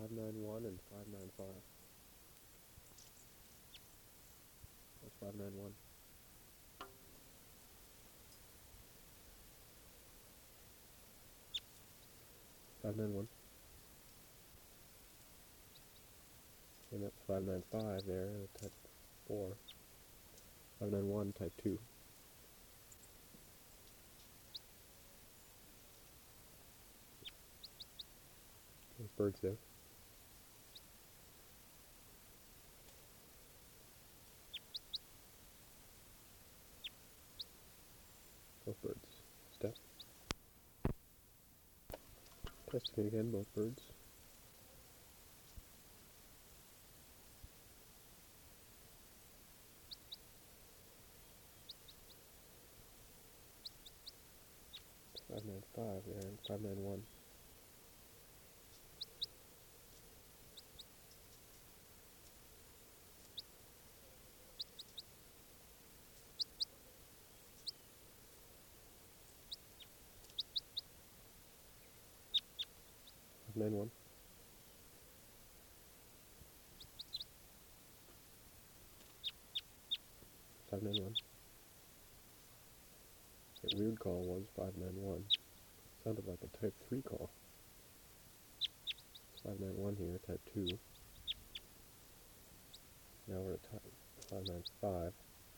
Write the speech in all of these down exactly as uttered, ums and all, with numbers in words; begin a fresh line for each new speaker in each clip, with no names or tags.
five nine one and five nine five. That's five nine one. five nine one. And that's five nine five there, type four. five nine one, type two. There's birds there. Both birds. Step. Testing again, both birds. five nine five there, and five nine one. five nine one. five nine one. That weird call was five nine one. Sounded like a type three call. five nine one here, type two. Now we're at type five nine five.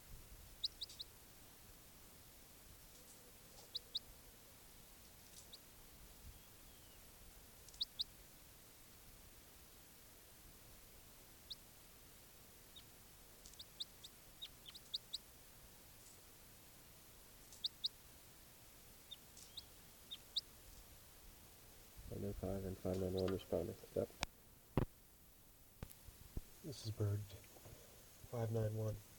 five nine five and five nine one responding. Step.
This is bird five nine one.